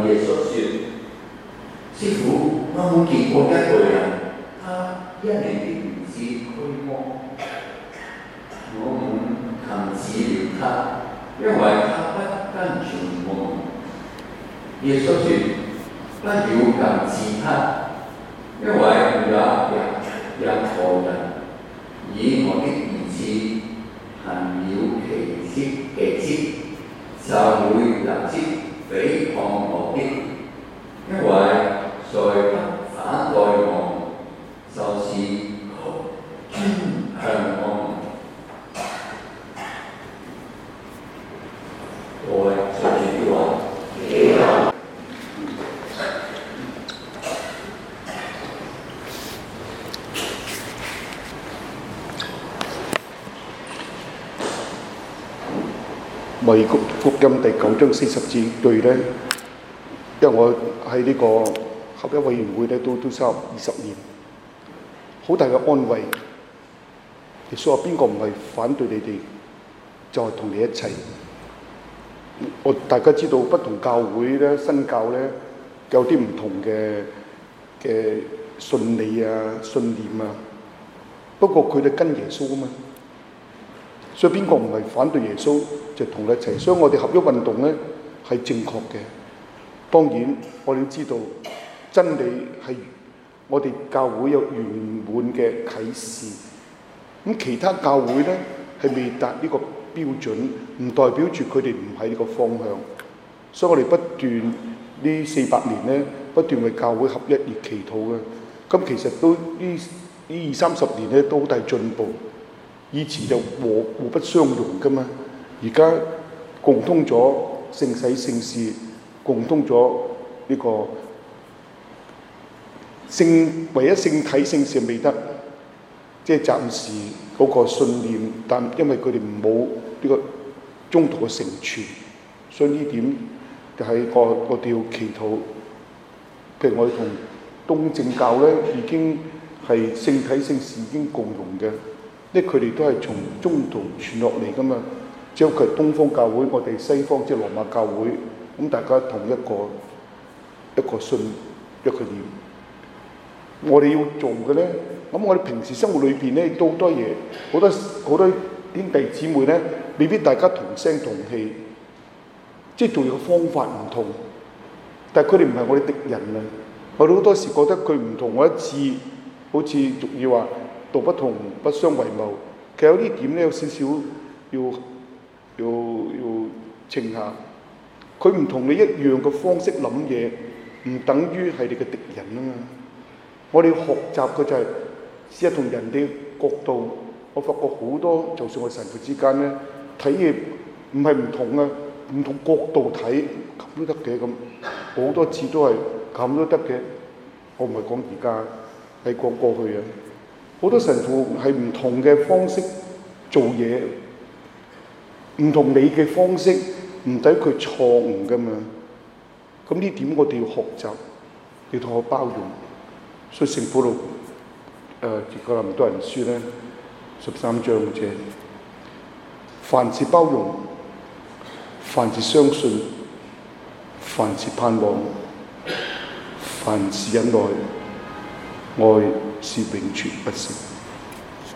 問耶穌說：師傅，我冇見過一個人，他因你的名字驅魔，我們禁止了他，因為他不跟從我們。耶穌說：不要禁止他，因為有任何人以我的名字行了奇蹟，就會立即誹謗我的，因為誰不反對我，就是專向我。各位隨住啲話， 為福音第9章40節句咧，因為我喺呢個合一委員會咧都差唔多20年，好大嘅安慰。耶穌話：邊個唔係反對你哋，就係同你一齊。大家知道不同教會咧，新教咧有啲唔同嘅信理啊、信念啊，不過佢哋跟耶穌啊嘛。所以邊個唔係反對耶穌，就同佢一齊。所以我哋合一運動咧係正確嘅。當然我哋要知道真理係我哋教會有圓滿嘅啟示。咁其他教會咧係未達呢個標準，唔代表住佢哋唔喺呢個方向。所以我哋不斷呢400年咧，不斷為教會合一而祈禱嘅。咁其實都呢20-30年咧都好大進步。以前就互不相容噶嘛，而家共通咗聖洗聖事，共通咗呢個唯一聖體聖事未得，即係暫時嗰個信念，但因為佢哋冇呢個中途嘅成全，所以呢點就係我哋要祈禱。譬如我哋同東正教咧已經係聖體聖事已經共融嘅。因為佢哋都係從中途傳落嚟噶嘛，只有佢係東方教會，我哋西方即係羅馬教會，咁大家同一個信一個念。我哋要做嘅咧，咁我哋平時生活裏邊咧都好多嘢，好多兄弟姊妹咧，未必大家同聲同氣，即係做嘢嘅方法唔同，但係佢哋唔係我哋敵人啊！我哋好多時覺得佢唔同我一致，好似俗語話道不同不相為謀，其實有呢點咧有少少要稱下。佢唔同你一樣嘅方式諗嘢，唔等於係你嘅敵人啊嘛。我哋要學習嘅就係試下同人哋角度。我發覺好多，就算我神父之間咧睇嘢唔係唔同啊，唔同角度睇咁都得嘅咁。好多次都係咁都得嘅。我唔係講而家，係講過去啊。好多神父係唔同嘅方式做嘢，唔同你嘅方式，唔抵佢錯誤噶嘛。咁呢點我哋要學習，要同我包容。所以聖保祿哥林多人書咧13章啫，凡事包容，凡事相信，凡事盼望，凡事忍耐，愛是永存不息。